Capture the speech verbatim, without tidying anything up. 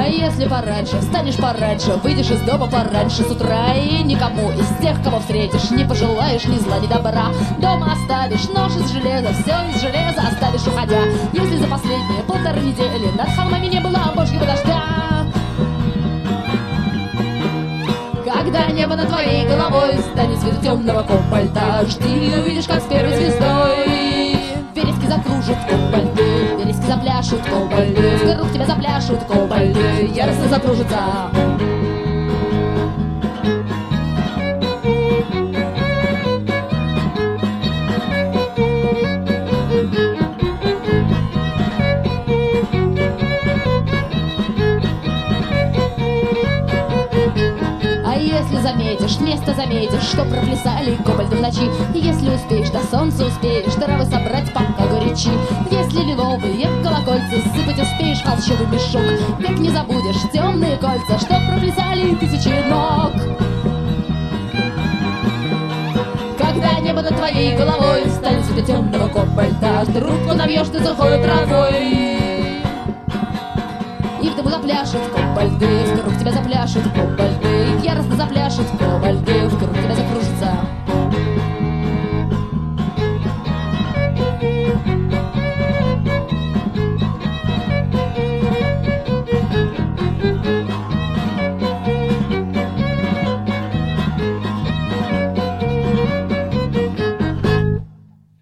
если пораньше встанешь пораньше, выйдешь из дома пораньше с утра, и никому из тех, кого встретишь, не пожелаешь ни зла, ни добра. Дома оставишь нож из железа, все из железа оставишь уходя. Если за последние полторы недели над холмами не было божьего дождя, когда небо над твоей головой станет цвета темного кобальта, жди, увидишь, как с первой звездой верески закружат кобальты, верески запляшут кобальты, вокруг тебя запляшут кобальты, яростно закружатся. Если заметишь, место заметишь, что проплясали кобальты в ночи, и если успеешь, до солнца успеешь травы собрать, пока горячи. Если лиловые колокольца сыпать успеешь в холщовый мешок, век не забудешь темные кольца, что проплясали тысячи ног. Когда небо над твоей головой станет цвета темного кобальта, трубку навьешь ты сухой травой, и в дыму запляшут кобальты, вокруг тебя запляшут кобальты, яростно запляшут кобальты, вокруг тебя закружится.